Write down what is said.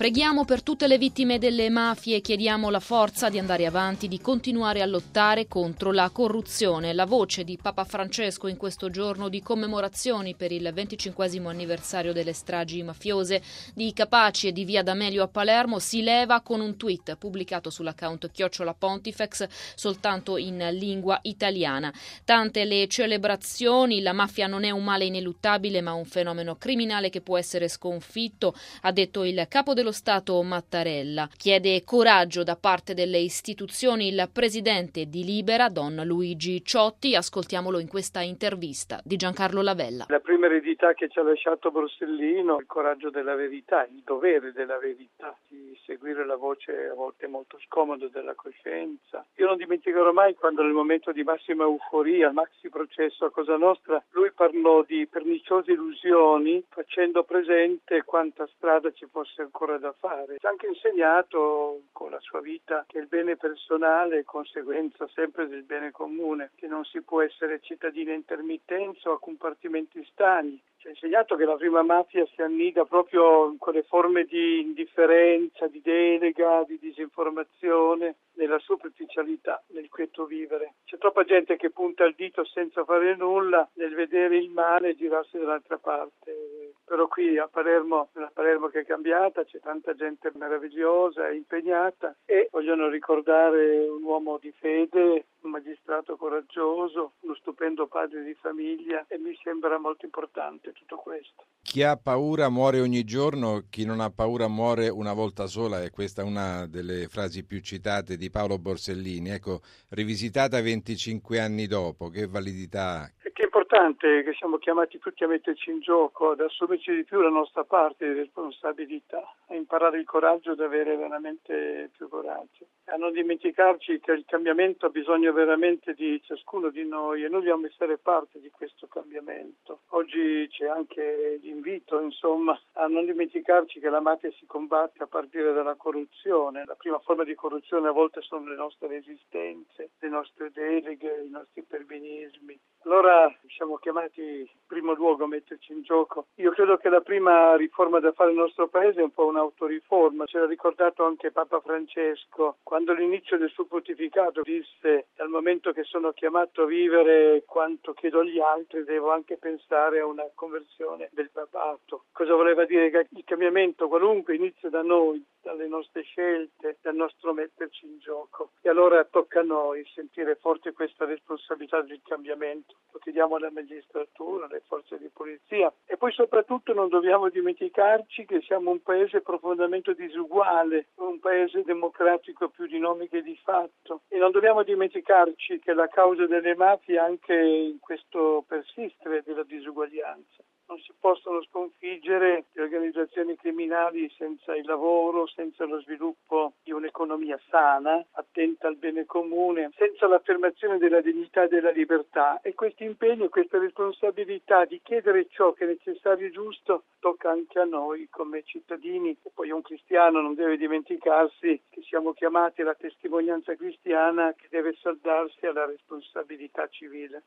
Preghiamo per tutte le vittime delle mafie e chiediamo la forza di andare avanti, di continuare a lottare contro la corruzione. La voce di Papa Francesco in questo giorno di commemorazioni per il 25° anniversario delle stragi mafiose di Capaci e di Via D'Amelio a Palermo si leva con un tweet pubblicato sull'account @Pontifex soltanto in lingua italiana. Tante le celebrazioni, la mafia non è un male ineluttabile ma un fenomeno criminale che può essere sconfitto, ha detto il capo dello Stato Mattarella. Chiede coraggio da parte delle istituzioni il presidente di Libera, Don Luigi Ciotti. Ascoltiamolo in questa intervista di Giancarlo Lavella. La prima eredità che ci ha lasciato Borsellino, il coraggio della verità, il dovere della verità, di seguire la voce a volte molto scomoda della coscienza. Io non dimenticherò mai quando nel momento di massima euforia, al maxi processo a Cosa Nostra, lui parlò di perniciose illusioni facendo presente quanta strada ci fosse ancora da fare. Ci ha anche insegnato con la sua vita che il bene personale è conseguenza sempre del bene comune, che non si può essere cittadini a intermittenza o a compartimenti stagni. Ci ha insegnato che la prima mafia si annida proprio in quelle forme di indifferenza, di delega, di disinformazione, nella superficialità, nel quieto vivere. C'è troppa gente che punta il dito senza fare nulla, nel vedere il male e girarsi dall'altra parte. Però qui a Palermo, nella Palermo che è cambiata, c'è tanta gente meravigliosa e impegnata e vogliono ricordare un uomo di fede, un magistrato coraggioso, uno stupendo padre di famiglia e mi sembra molto importante tutto questo. Chi ha paura muore ogni giorno, chi non ha paura muore una volta sola, e questa è una delle frasi più citate di Paolo Borsellini. Ecco, rivisitata 25 anni dopo, che validità ha? Che è importante che siamo chiamati tutti a metterci in gioco, ad assumerci di più la nostra parte di responsabilità, a imparare il coraggio ad avere veramente più coraggio, a non dimenticarci che il cambiamento ha bisogno veramente di ciascuno di noi e noi dobbiamo essere parte di questo cambiamento. Oggi c'è anche l'invito, insomma, a non dimenticarci che la mafia si combatte a partire dalla corruzione. La prima forma di corruzione a volte sono le nostre resistenze, le nostre deleghe, i nostri perbenismi. Allora siamo chiamati in primo luogo a metterci in gioco. Io credo che la prima riforma da fare nel nostro paese è un po' un'autoriforma. Ce l'ha ricordato anche Papa Francesco quando all'inizio del suo pontificato disse: dal momento che sono chiamato a vivere quanto chiedo agli altri, devo anche pensare a una conversione del papato. Cosa voleva dire? Che il cambiamento qualunque inizia da noi, dalle nostre scelte, dal nostro metterci in gioco. E allora tocca a noi sentire forte questa responsabilità del cambiamento. Lo chiediamo alla magistratura, alle forze di polizia e poi soprattutto non dobbiamo dimenticarci che siamo un paese profondamente disuguale, un paese democratico più di nomi che di fatto e non dobbiamo dimenticarci che la causa delle mafie è anche in questo persistere della disuguaglianza. Non si possono sconfiggere le organizzazioni criminali senza il lavoro, senza lo sviluppo di un'economia sana, attenta al bene comune, senza l'affermazione della dignità e della libertà. E questo impegno, questa responsabilità di chiedere ciò che è necessario e giusto tocca anche a noi come cittadini. E poi un cristiano non deve dimenticarsi che siamo chiamati alla testimonianza cristiana che deve saldarsi alla responsabilità civile.